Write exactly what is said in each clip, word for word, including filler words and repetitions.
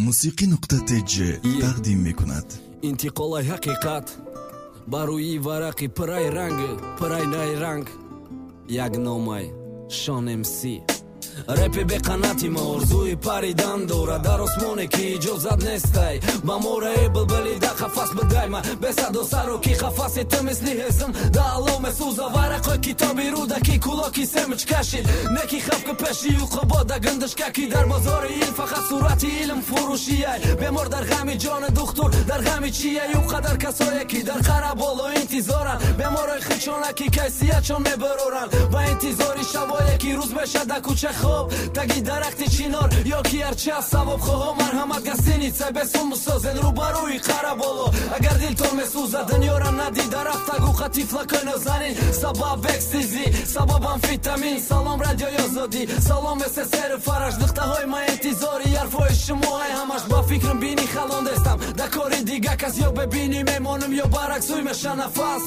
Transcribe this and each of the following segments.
موسیقی نقطه تیج تقدیم می کند. انتقال حقیقت باروی ورقی پرای رنگ پرای نای رنگ یک نامه شان امسی رپ به قناتی ما ارزوی پریدن دوره در آسمونه که اجازت نیستی با موره بلبلی در قفس بدای من بسد و سرو کی قفس تو مثلی حزم در علوم سوزا ورقای کتابی رو دکی کلاکی سمچ کشید نکی خفک پشی و قبا در گندش ککی در بازار این فقط صورت علم فروشیه بمار در غمی جان دکتر در غمی چیه یو قدر کسایی که در خرابال و انتظارن بمارای خیچانکی کیسیت چون میبرورن با انتظاری شبایی که روز بشه در کوچه خوب تگی درخت چینار یا کی هرچی از ثواب خواه مرحمت گستینی چه بسون مسازن رو باروی قربالو اگر دل تو مسوزه دنیا را ندی درفت تگو خطیف لکن زنین سبب اکستیزی سبب امفیتامین سلام رادیو یازادی سلام مثل سر فرش دخته های ما انتظاری حرفای شما همش با فکرم بینی خلان دستم در کاری دیگه کس یا ببینی میمانم یا برعکسوی میشه نفس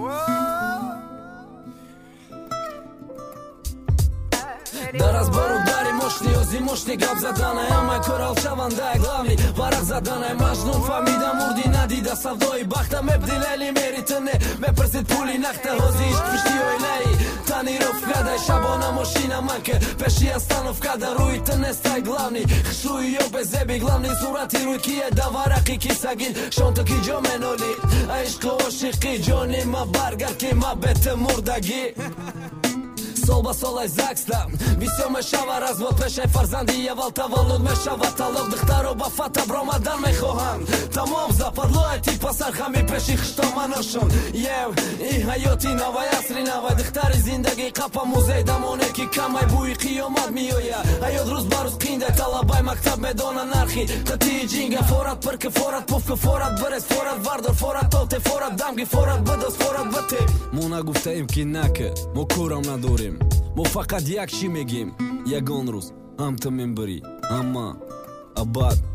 در از бару дари мошни ёзи мошни гап задана ҳамаи корал шавандаи главни варақ задана маҷнун фаҳмида мурди надида савдои бахта мебдилели меритне мепарсид пули нахта ҳози ишқ пишти оилаи таниро фкадай шабона мошина манке пеши остановкада рӯи тнестай главни хушрӯи ё безеби главни сурати рӯи кие да варақи ки сагин шонто ки ҷо меноли ишқу ошиқи ҷони ма баргар ки ма бете мурдагӣ сол ба сол ай закстам висё мешава развод пешаи фарзанди евал таваллуд мешава талоқ духтаро ба фата бромадан мехоҳанд тамом западлои ти пасар хами пеши хиштоманошон ев и ҳаёти навай асри навай духтари зиндагӣ қапа музей дамоне ки камай бӯи қиёмат меоя ҳаёт рӯз ба рӯз қиндай талабай мактаб медона нархи қатии ҷинга форат пирки форат пуфки форат бирес форат вардор форат толте форат дамги форат бадос форат бате мо нагуфтаем ки наке мо кӯрам надорем мо фақат як чӣ мегем ягон рӯз ҳам ту мебарӣ ҳама абад